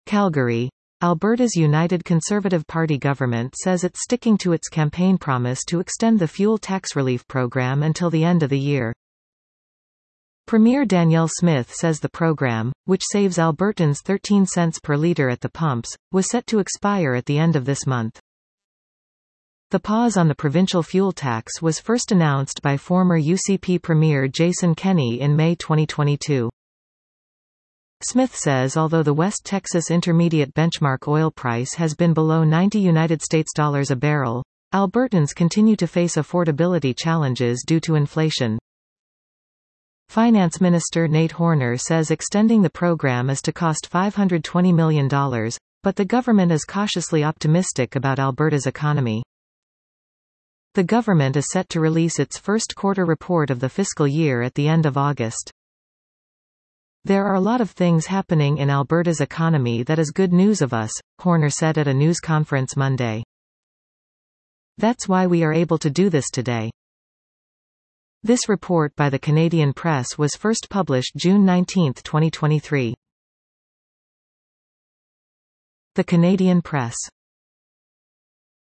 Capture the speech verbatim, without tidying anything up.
Calgary. Alberta's United Conservative Party government says it's sticking to its campaign promise to extend the fuel tax relief program until the end of the year. Premier Danielle Smith says the program, which saves Albertans thirteen cents per litre at the pumps, was set to expire at the end of this month. The pause on the provincial fuel tax was first announced by former U C P Premier Jason Kenney in May twenty twenty-two. Smith says although the West Texas Intermediate benchmark oil price has been below ninety United States dollars a barrel, Albertans continue to face affordability challenges due to inflation. Finance Minister Nate Horner says extending the program is to cost five hundred twenty million dollars, but the government is cautiously optimistic about Alberta's economy. The government is set to release its first quarter report of the fiscal year at the end of August. There are a lot of things happening in Alberta's economy that is good news of us, Horner said at a news conference Monday. That's why we are able to do this today. This report by the Canadian Press was first published June nineteenth twenty twenty-three. The Canadian Press.